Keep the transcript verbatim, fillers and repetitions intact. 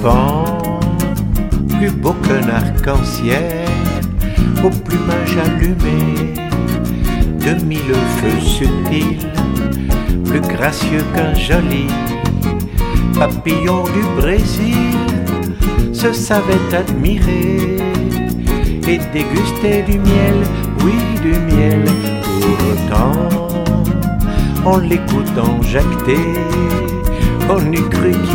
serpent, plus beau qu'un arc-en-ciel, au plumage allumé de mille feux subtils, plus gracieux qu'un joli papillon du Brésil, se savait admirer et déguster du miel, oui du miel. Pourtant, en l'écoutant jacter, on eût cru qu'il